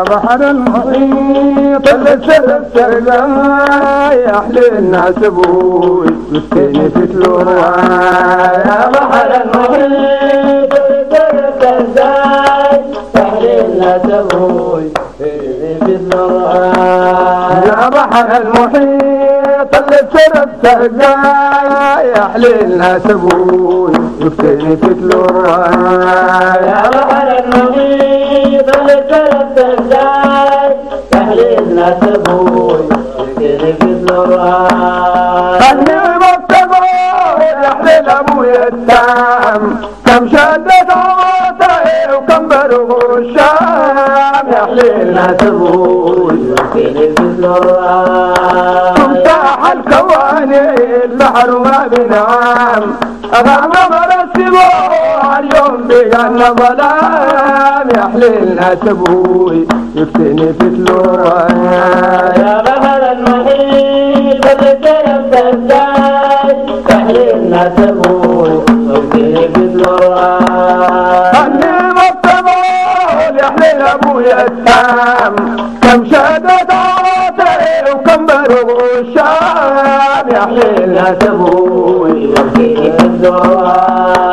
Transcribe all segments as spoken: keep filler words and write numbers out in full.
يا بحر المحيط اللي سرت سرقاي أحلى الناس أبوي مسكيني في تلوها. يا بحر المحيط اللي سرت سرقاي أحلى الناس أبوي مسكيني في تلوها. يا بحر المحيط اللي سرت سرقاي أحلى الناس أبوي مسكيني في تلوها. يا بحر المحيط اللي سرت سرقاي أحلى الناس أبوي مسكيني في تلوها. خلي مكتبه يحلى لابويا التام كم شدت عواطعي وكم بلغوا الشام يحلى الناس أبوي مسكيني في تلوها. تمساح الكواني البحر ما بنعام أغام مرسبه اليوم بيجانا ظلام يحلى الناس أبوي يفتني في تلوها. يا بحر المحيط اللي سرت سرقاي أحلى الناس أبوي مسكيني في تلوها. خلي مكتبه يحلى لابويا التام كم شهدت عواطعي وكم بلغوا الشام يحلى الناس أبوي مسكيني في تلوها.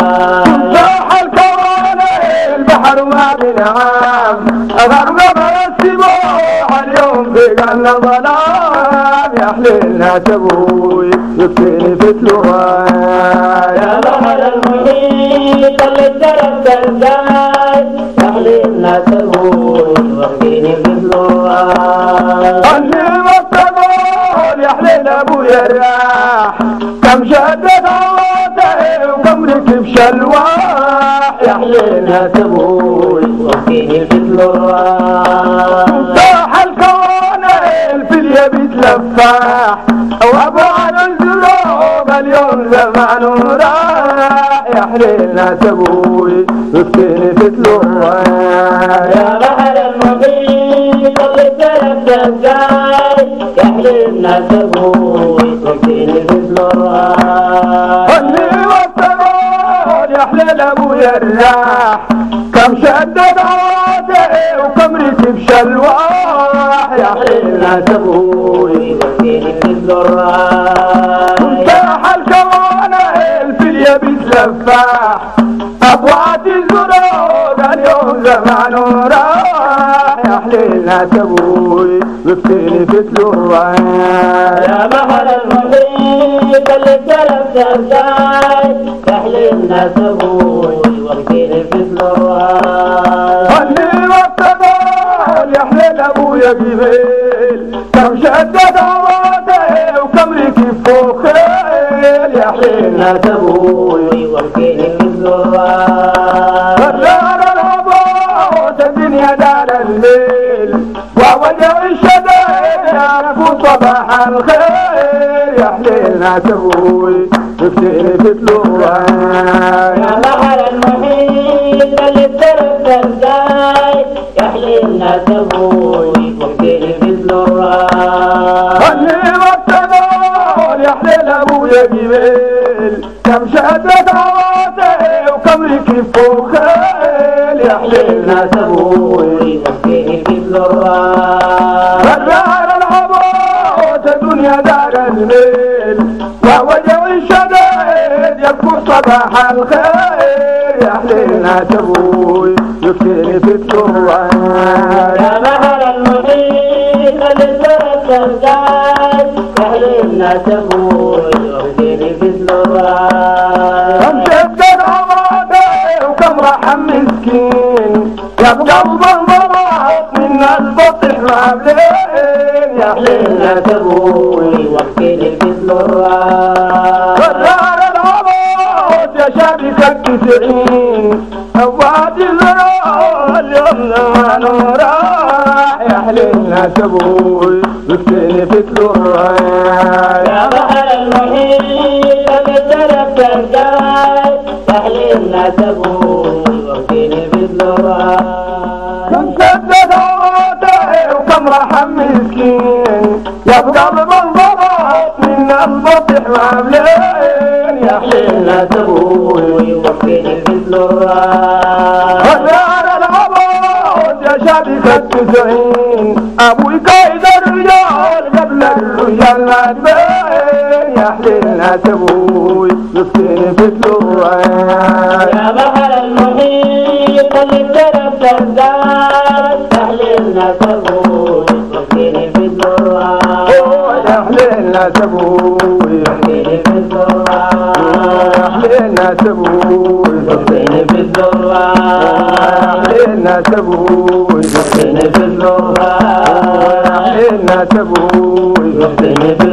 تمساح الكواني البحر ما بنعام غرب مرسبه اليوم بيجانا ظلام يحلى الناس أبوي يفتني في تلوها. يا بحر المحيط اللي سرت سرقاي أحلى الناس أبوي مسكيني في تلوها. خلي مكتبه يحلى لابويا الرياح كم شدت عواطعي وكم ركب شلواح يحلى الناس أبوي مسكيني في تلوها. تمساح الكواني في اليبيت لفاح وابو على الزروب اليوم زمانه راح يحلى الناس أبوي مسكيني في تلوها. يا بحر المحيط اللي سرت سرقاي أحلى الناس أبوي مسكيني في تلوها. خلي مكتبه يحلى لابويا الرياح كم شدد عواطعي وكم ركب شلواح يحلى الناس أبوي مسكيني في تلوها. تمساح الكواني في اليبيت لفاح أبوات الزرود اليوم زمانه راح يحلى الناس أبوي مسكيني في تلوها. يا بحر المحيط اللي سرت سرقاي أحلى الناس أبوي مسكيني في تلوها. خلي مكتبه يحلى لابويا جبال كم شدد عواطعي وكم ركب فوق خيل يحلى الناس أبوي مسكيني في تلوها. غرار العبوت الدنيا دار الليل ووجع الشدائد يعرفوا صباح الخير يحلى الناس أبوي مسكيني في تلوها. يا بحر المحيط اللي سرت سرقاي أحلى الناس أبوي مسكيني في تلوها. خلي مكتبه يحلى لابويا جبال كم شدت عواطعي وكم ركب فوق خيل يحلى الناس أبوي مسكيني في تلوها. غرار العبوت الدنيا دار الميل ووجع الشدائد يذكر صباح الخير يحلى الناس أبوي مسكيني في تلوها. يا بحر المحيط اللي سرت سرقاي أحلى الناس أبوي مسكيني في تلوها. كم شدد عواطعي وكم رحم مسكين يا بقلب انضرب من البطح ما بلين يحلى الناس أبوي مسكيني في تلوها. غرار العبوت يا شابك التسعين أواد الزرار اليوم زمانه راح يحلى الناس أبوي مسكيني في تلوها. يا بحر المحيط اللي سرت سرقاي أحلى الناس أبوي مسكيني في تلوها. كم شدد عواطعي وكم رحم مسكين يا بقلب انضرب من البطح ما بلين يحلى الناس أبوي مسكيني في تلوها. غرار العبوت يا شابك التسعين ابوي كايد الرجال قبل الرجال ما تبين يا حلينا ابوي مسكين في الدور يا بحر المحيط اللي بترف الدار تحليلنا تبوي مسكين في الدور يا حلينا ابوي مسكين في الدور يا حلينا ابوي مسكين في الدور حلينا ابوي مسكين في الدور حلينا ابوي مسكين في